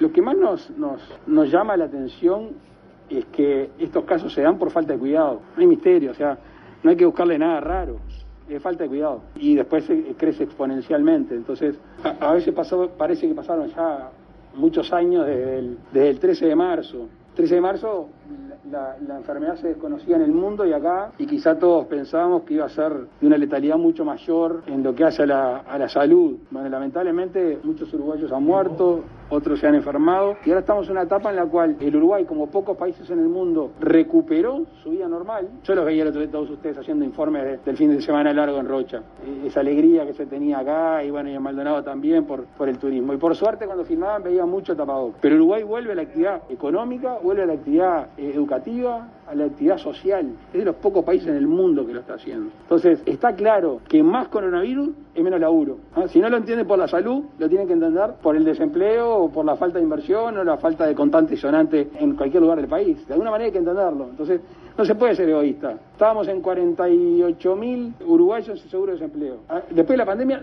Lo que más nos llama la atención es que estos casos se dan por falta de cuidado. No hay misterio, o sea, no hay que buscarle nada raro. Es falta de cuidado. Y después crece exponencialmente. Entonces, a veces parece que pasaron ya muchos años desde el 13 de marzo. 13 de marzo la enfermedad se desconocía en el mundo y acá, y quizá todos pensábamos que iba a ser de una letalidad mucho mayor en lo que hace a la salud. Bueno, lamentablemente muchos uruguayos han muerto, otros se han enfermado, y ahora estamos en una etapa en la cual el Uruguay, como pocos países en el mundo, recuperó su vida normal. Yo los veía el otro día todos ustedes haciendo informes del fin de semana largo en Rocha. Esa alegría que se tenía acá, y bueno, y en Maldonado también por el turismo. Y por suerte cuando filmaban veía mucho tapabocas. Pero Uruguay vuelve a la actividad económica, vuelve a la actividad educativa, a la actividad social. Es de los pocos países en el mundo que lo está haciendo. Entonces, está claro que más coronavirus es menos laburo. Si no lo entienden por la salud, lo tienen que entender por el desempleo o por la falta de inversión o la falta de contante y sonante en cualquier lugar del país. De alguna manera hay que entenderlo. Entonces, no se puede ser egoísta. Estábamos en 48.000 uruguayos en seguro de desempleo. Después de la pandemia,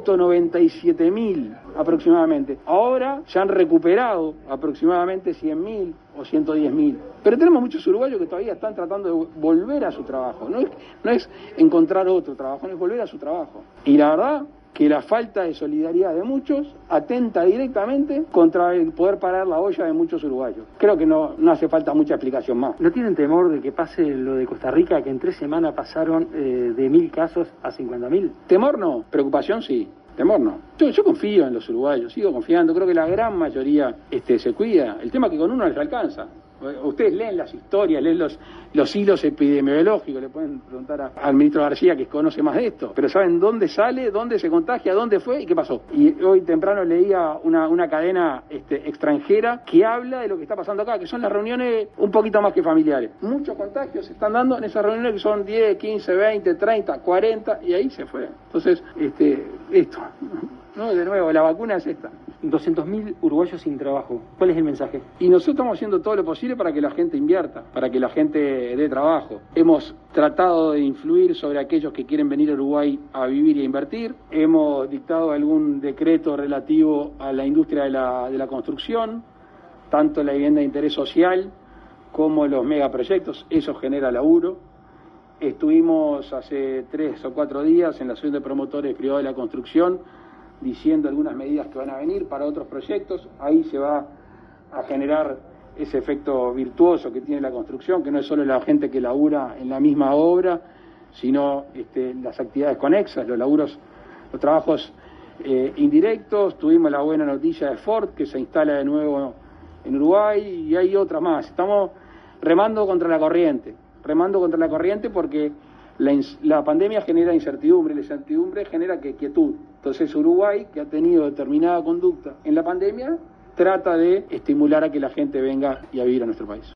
197.000 aproximadamente. Ahora ya han recuperado aproximadamente 100.000 o 110.000. Pero tenemos muchos uruguayos que todavía están tratando de volver a su trabajo. No es encontrar otro trabajo, no es volver a su trabajo. Y la verdad que la falta de solidaridad de muchos atenta directamente contra el poder parar la olla de muchos uruguayos. Creo que no hace falta mucha explicación más. ¿No tienen temor de que pase lo de Costa Rica, que en 3 semanas pasaron de 1.000 casos a 50.000? Temor no, preocupación sí. Temor no. Yo confío en los uruguayos, sigo confiando, creo que la gran mayoría se cuida. El tema es que con uno les alcanza. Ustedes leen las historias, leen los hilos epidemiológicos, le pueden preguntar al ministro García, que conoce más de esto, pero saben dónde sale, dónde se contagia, dónde fue y qué pasó. Y hoy temprano leía una cadena extranjera que habla de lo que está pasando acá, que son las reuniones un poquito más que familiares. Muchos contagios se están dando en esas reuniones que son 10, 15, 20, 30, 40, y ahí se fue. Entonces, esto, ¿no? De nuevo, la vacuna es esta. 200.000 uruguayos sin trabajo. ¿Cuál es el mensaje? Y nosotros estamos haciendo todo lo posible para que la gente invierta, para que la gente dé trabajo. Hemos tratado de influir sobre aquellos que quieren venir a Uruguay a vivir y a invertir. Hemos dictado algún decreto relativo a la industria de la construcción, tanto la vivienda de interés social como los megaproyectos. Eso genera laburo. Estuvimos hace 3 o 4 días en la Asociación de Promotores Privados de la Construcción diciendo algunas medidas que van a venir para otros proyectos. Ahí se va a generar ese efecto virtuoso que tiene la construcción, que no es solo la gente que labura en la misma obra, sino las actividades conexas, los trabajos indirectos. Tuvimos la buena noticia de Ford, que se instala de nuevo en Uruguay, y hay otras más. Estamos remando contra la corriente porque la pandemia genera incertidumbre, y la incertidumbre genera quietud. Entonces Uruguay, que ha tenido determinada conducta en la pandemia, trata de estimular a que la gente venga y a vivir a nuestro país.